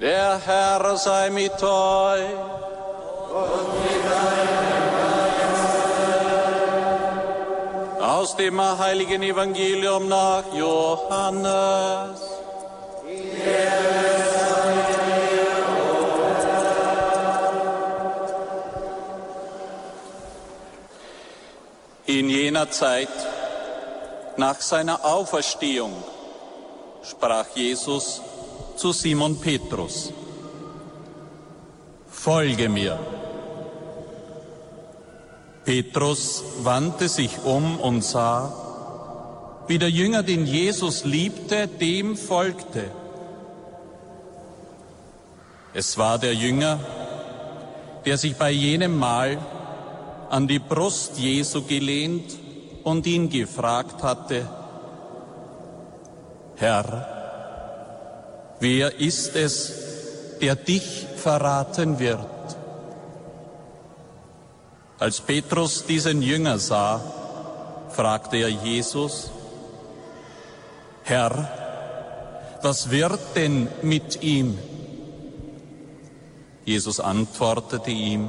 Der Herr sei mit euch. Und mit deinem Geiste. Aus dem heiligen Evangelium nach Johannes. In jener Zeit, nach seiner Auferstehung, sprach Jesus zu Simon Petrus: Folge mir. Petrus wandte sich um und sah, wie der Jünger, den Jesus liebte, dem folgte. Es war der Jünger, der sich bei jenem Mahl an die Brust Jesu gelehnt und ihn gefragt hatte: Herr, wer ist es, der dich verraten wird? Als Petrus diesen Jünger sah, fragte er Jesus: Herr, was wird denn mit ihm? Jesus antwortete ihm: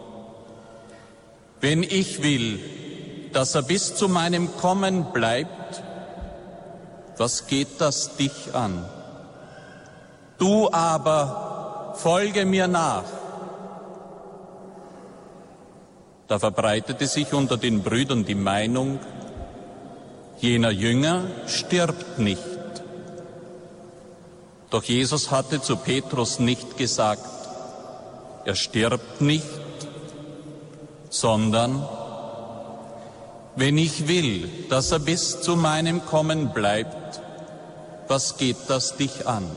Wenn ich will, dass er bis zu meinem Kommen bleibt, was geht das dich an? Du aber folge mir nach. Da verbreitete sich unter den Brüdern die Meinung, jener Jünger stirbt nicht. Doch Jesus hatte zu Petrus nicht gesagt, er stirbt nicht, sondern: Wenn ich will, dass er bis zu meinem Kommen bleibt, was geht das dich an?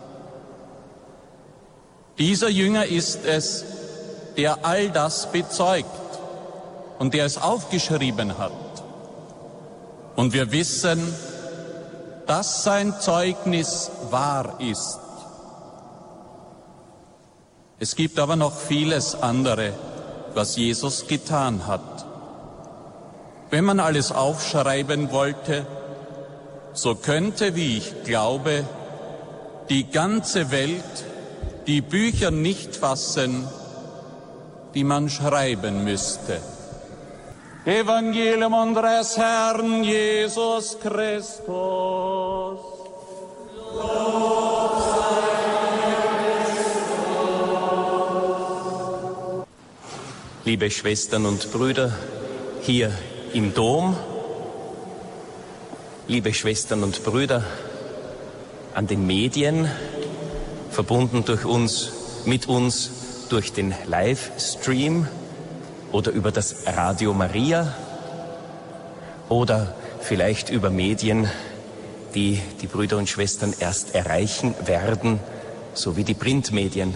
Dieser Jünger ist es, der all das bezeugt und der es aufgeschrieben hat. Und wir wissen, dass sein Zeugnis wahr ist. Es gibt aber noch vieles andere, was Jesus getan hat. Wenn man alles aufschreiben wollte, so könnte, wie ich glaube, die ganze Welt die Bücher nicht fassen, die man schreiben müsste. Evangelium unseres Herrn Jesus Christus. Liebe Schwestern und Brüder hier im Dom, liebe Schwestern und Brüder an den Medien, verbunden mit uns durch den Livestream oder über das Radio Maria oder vielleicht über Medien, die die Brüder und Schwestern erst erreichen werden, so wie die Printmedien.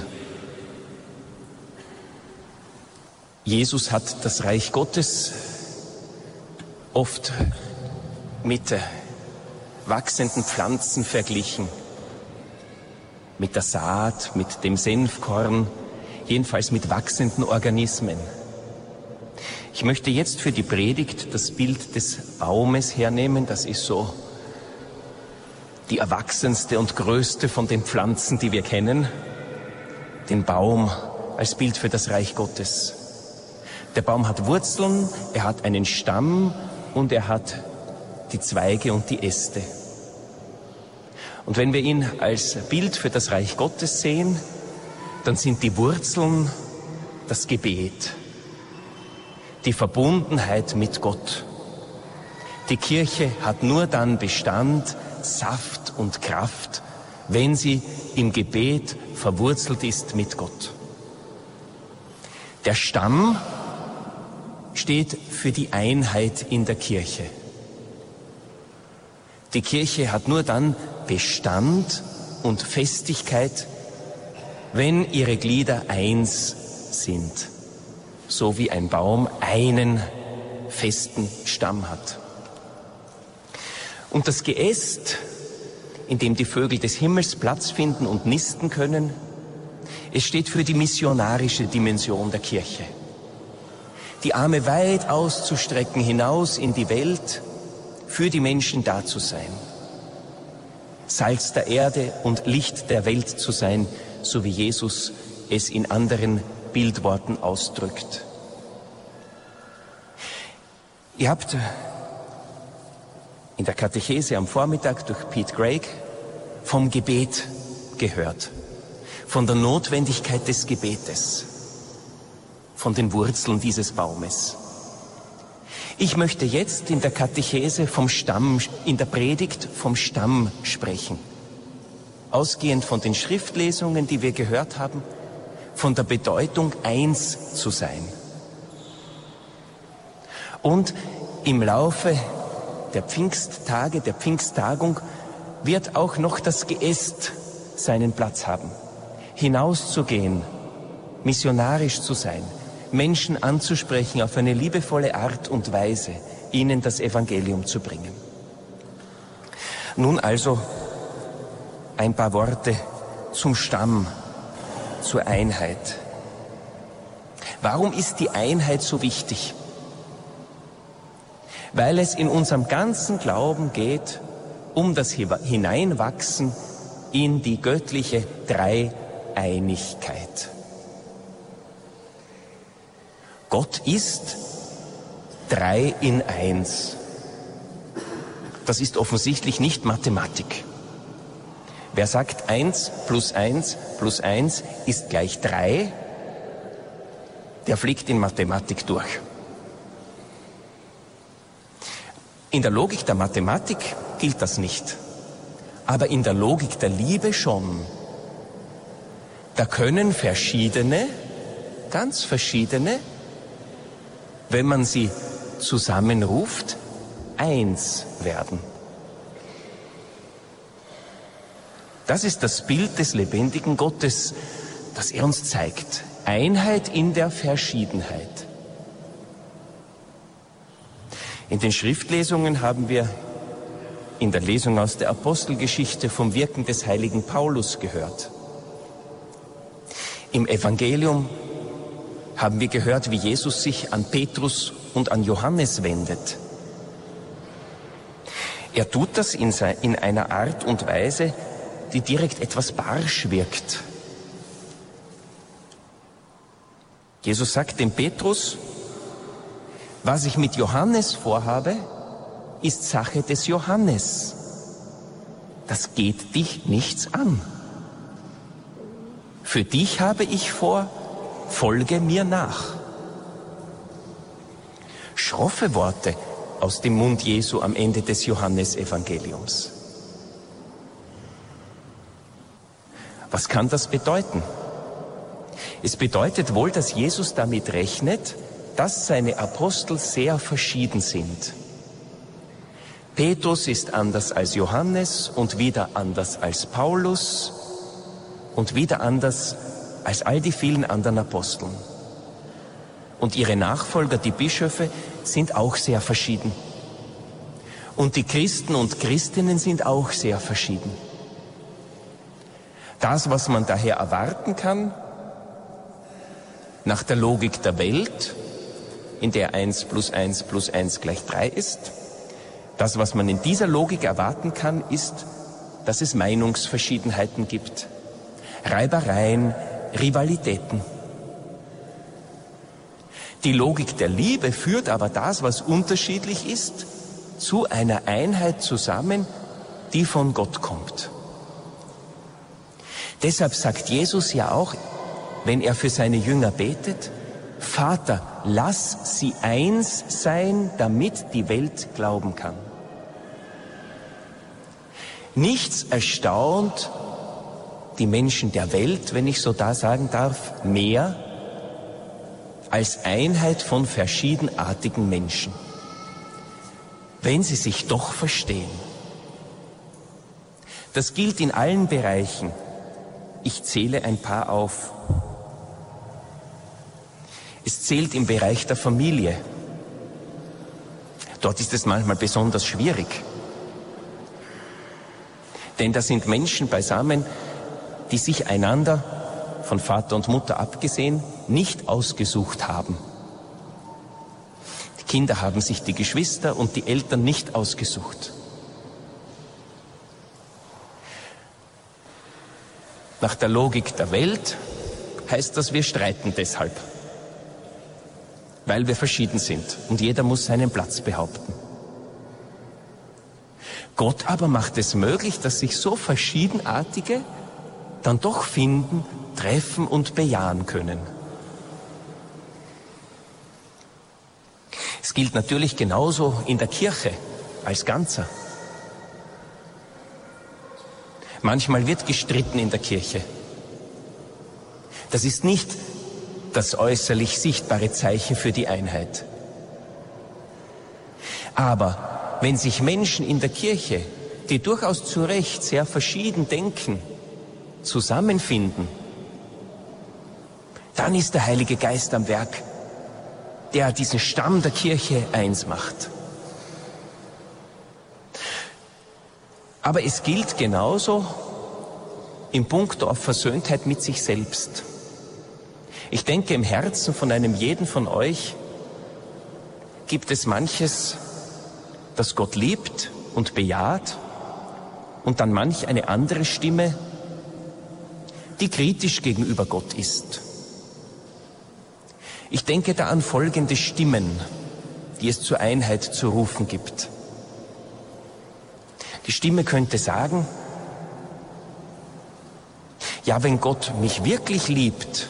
Jesus hat das Reich Gottes oft mit wachsenden Pflanzen verglichen, mit der Saat, mit dem Senfkorn, jedenfalls mit wachsenden Organismen. Ich möchte jetzt für die Predigt das Bild des Baumes hernehmen. Das ist so die erwachsenste und größte von den Pflanzen, die wir kennen. Den Baum als Bild für das Reich Gottes. Der Baum hat Wurzeln, er hat einen Stamm und er hat die Zweige und die Äste. Und wenn wir ihn als Bild für das Reich Gottes sehen, dann sind die Wurzeln das Gebet, die Verbundenheit mit Gott. Die Kirche hat nur dann Bestand, Saft und Kraft, wenn sie im Gebet verwurzelt ist mit Gott. Der Stamm steht für die Einheit in der Kirche. Die Kirche hat nur dann Bestand und Festigkeit, wenn ihre Glieder eins sind, so wie ein Baum einen festen Stamm hat. Und das Geäst, in dem die Vögel des Himmels Platz finden und nisten können, es steht für die missionarische Dimension der Kirche. Die Arme weit auszustrecken hinaus in die Welt, für die Menschen da zu sein. Salz der Erde und Licht der Welt zu sein, so wie Jesus es in anderen Bildworten ausdrückt. Ihr habt in der Katechese am Vormittag durch Pete Greig vom Gebet gehört, von der Notwendigkeit des Gebetes, von den Wurzeln dieses Baumes. Ich möchte jetzt in der Katechese vom Stamm, in der Predigt vom Stamm sprechen. Ausgehend von den Schriftlesungen, die wir gehört haben, von der Bedeutung, eins zu sein. Und im Laufe der Pfingsttage, der Pfingsttagung, wird auch noch das Geäst seinen Platz haben. Hinauszugehen, missionarisch zu sein, Menschen anzusprechen auf eine liebevolle Art und Weise, ihnen das Evangelium zu bringen. Nun also ein paar Worte zum Stamm, zur Einheit. Warum ist die Einheit so wichtig? Weil es in unserem ganzen Glauben geht um das Hineinwachsen in die göttliche Dreieinigkeit. Gott ist 3 in 1. Das ist offensichtlich nicht Mathematik. Wer sagt 1 plus 1 plus 1 ist gleich 3, der fliegt in Mathematik durch. In der Logik der Mathematik gilt das nicht, aber in der Logik der Liebe schon. Da können verschiedene, ganz verschiedene, wenn man sie zusammenruft, eins werden. Das ist das Bild des lebendigen Gottes, das er uns zeigt. Einheit in der Verschiedenheit. In den Schriftlesungen haben wir in der Lesung aus der Apostelgeschichte vom Wirken des heiligen Paulus gehört. Im Evangelium haben wir gehört, wie Jesus sich an Petrus und an Johannes wendet. Er tut das in einer Art und Weise, die direkt etwas barsch wirkt. Jesus sagt dem Petrus: Was ich mit Johannes vorhabe, ist Sache des Johannes. Das geht dich nichts an. Für dich habe ich vor, folge mir nach. Schroffe Worte aus dem Mund Jesu am Ende des Johannesevangeliums. Was kann das bedeuten? Es bedeutet wohl, dass Jesus damit rechnet, dass seine Apostel sehr verschieden sind. Petrus ist anders als Johannes und wieder anders als Paulus und wieder anders als all die vielen anderen Aposteln. Und ihre Nachfolger, die Bischöfe, sind auch sehr verschieden. Und die Christen und Christinnen sind auch sehr verschieden. Das, was man daher erwarten kann, nach der Logik der Welt, in der 1 plus 1 plus 1 gleich 3 ist, das, was man in dieser Logik erwarten kann, ist, dass es Meinungsverschiedenheiten gibt, Reibereien, Rivalitäten. Die Logik der Liebe führt aber das, was unterschiedlich ist, zu einer Einheit zusammen, die von Gott kommt. Deshalb sagt Jesus ja auch, wenn er für seine Jünger betet: Vater, lass sie eins sein, damit die Welt glauben kann. Nichts erstaunt die Menschen der Welt, wenn ich so da sagen darf, mehr als Einheit von verschiedenartigen Menschen, wenn sie sich doch verstehen. Das gilt in allen Bereichen. Ich zähle ein paar auf. Es zählt im Bereich der Familie. Dort ist es manchmal besonders schwierig. Denn da sind Menschen beisammen, die sich einander, von Vater und Mutter abgesehen, nicht ausgesucht haben. Die Kinder haben sich die Geschwister und die Eltern nicht ausgesucht. Nach der Logik der Welt heißt das, wir streiten deshalb, weil wir verschieden sind und jeder muss seinen Platz behaupten. Gott aber macht es möglich, dass sich so Verschiedenartige dann doch finden, treffen und bejahen können. Es gilt natürlich genauso in der Kirche als Ganzer. Manchmal wird gestritten in der Kirche. Das ist nicht das äußerlich sichtbare Zeichen für die Einheit. Aber wenn sich Menschen in der Kirche, die durchaus zu Recht sehr verschieden denken, zusammenfinden, dann ist der Heilige Geist am Werk, der diesen Stamm der Kirche eins macht. Aber es gilt genauso in puncto auf Versöhntheit mit sich selbst. Ich denke, im Herzen von einem jeden von euch gibt es manches, das Gott liebt und bejaht, und dann manch eine andere Stimme, die kritisch gegenüber Gott ist. Ich denke da an folgende Stimmen, die es zur Einheit zu rufen gibt. Die Stimme könnte sagen, ja, wenn Gott mich wirklich liebt,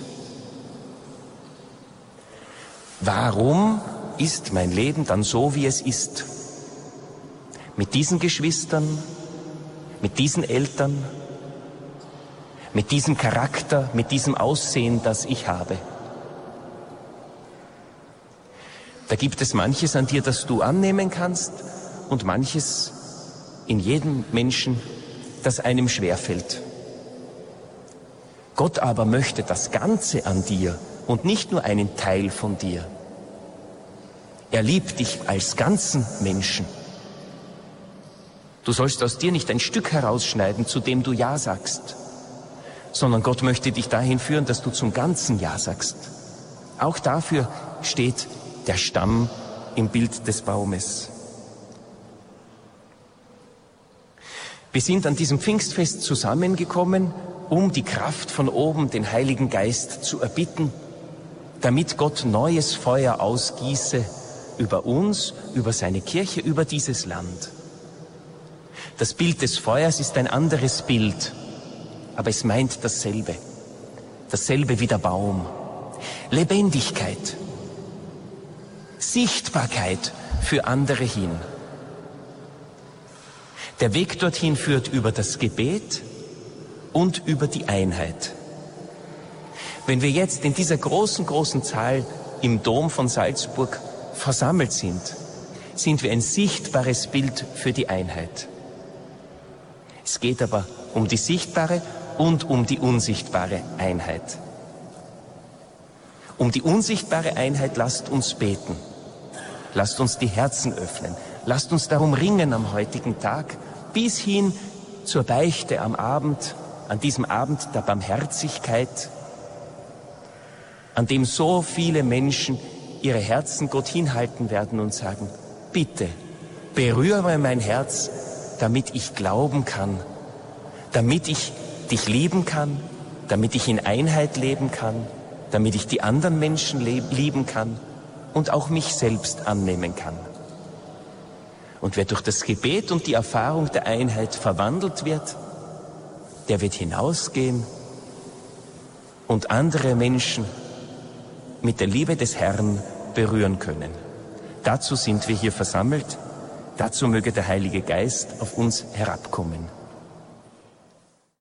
warum ist mein Leben dann so, wie es ist? Mit diesen Geschwistern, mit diesen Eltern, mit diesem Charakter, mit diesem Aussehen, das ich habe. Da gibt es manches an dir, das du annehmen kannst, und manches in jedem Menschen, das einem schwerfällt. Gott aber möchte das Ganze an dir und nicht nur einen Teil von dir. Er liebt dich als ganzen Menschen. Du sollst aus dir nicht ein Stück herausschneiden, zu dem du Ja sagst, sondern Gott möchte dich dahin führen, dass du zum ganzen Ja sagst. Auch dafür steht der Stamm im Bild des Baumes. Wir sind an diesem Pfingstfest zusammengekommen, um die Kraft von oben, den Heiligen Geist, zu erbitten, damit Gott neues Feuer ausgieße über uns, über seine Kirche, über dieses Land. Das Bild des Feuers ist ein anderes Bild, aber es meint dasselbe. Dasselbe wie der Baum. Lebendigkeit, Sichtbarkeit für andere hin. Der Weg dorthin führt über das Gebet und über die Einheit. Wenn wir jetzt in dieser großen Zahl im Dom von Salzburg versammelt sind, sind wir ein sichtbares Bild für die Einheit. Es geht aber um die sichtbare und um die unsichtbare Einheit. Um die unsichtbare Einheit lasst uns beten. Lasst uns die Herzen öffnen. Lasst uns darum ringen am heutigen Tag, bis hin zur Beichte am Abend, an diesem Abend der Barmherzigkeit, an dem so viele Menschen ihre Herzen Gott hinhalten werden und sagen, bitte, berühre mein Herz, damit ich glauben kann, damit ich dich lieben kann, damit ich in Einheit leben kann, damit ich die anderen Menschen lieben kann und auch mich selbst annehmen kann. Und wer durch das Gebet und die Erfahrung der Einheit verwandelt wird, der wird hinausgehen und andere Menschen mit der Liebe des Herrn berühren können. Dazu sind wir hier versammelt. Dazu möge der Heilige Geist auf uns herabkommen.